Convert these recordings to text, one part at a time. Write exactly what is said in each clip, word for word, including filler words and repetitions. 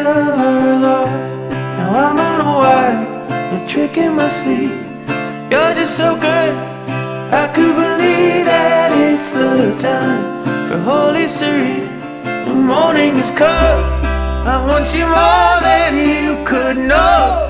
ever lost. Now I'm unaware, no trick in my sleeve. You're just so good, I could believe that it's the time for Holy Serene. The morning is come, I want you more than you could know.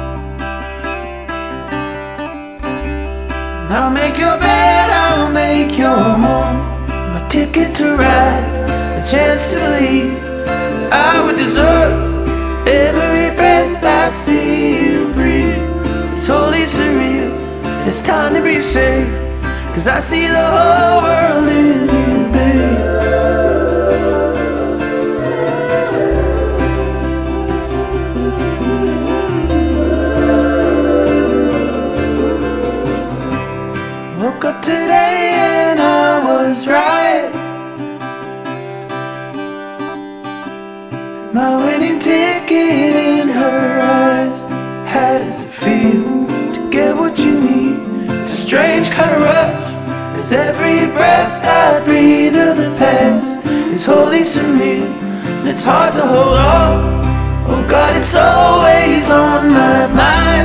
I'll make your bed, I'll make your home, my ticket to ride, a chance to leave. I would deserve every breath I see you breathe. It's totally surreal, it's time to be safe, 'cause I see the whole world in you, babe. Woke up today and I was right. My winning ticket in her eyes. How does it feel to get what you need? It's a strange kind of rush, 'cause every breath I breathe of the past is wholly surreal, and it's hard to hold on. Oh God, it's always on my mind.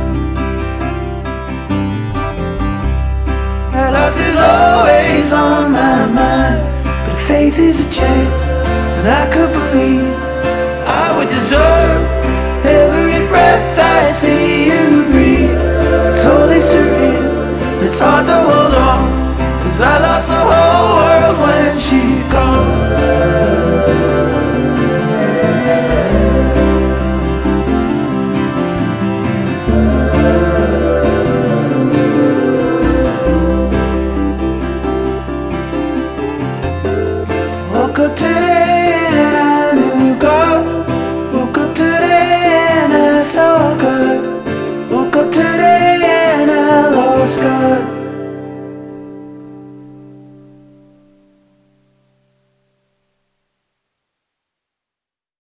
That loss is always on my mind. But faith is a chance, and I could believe I would deserve every breath I see you breathe. It's totally surreal, and it's hard to hold on, 'cause I lost the whole world when she gone. Woke up today and I knew God. Woke up today and I saw God. Woke up today and I lost God.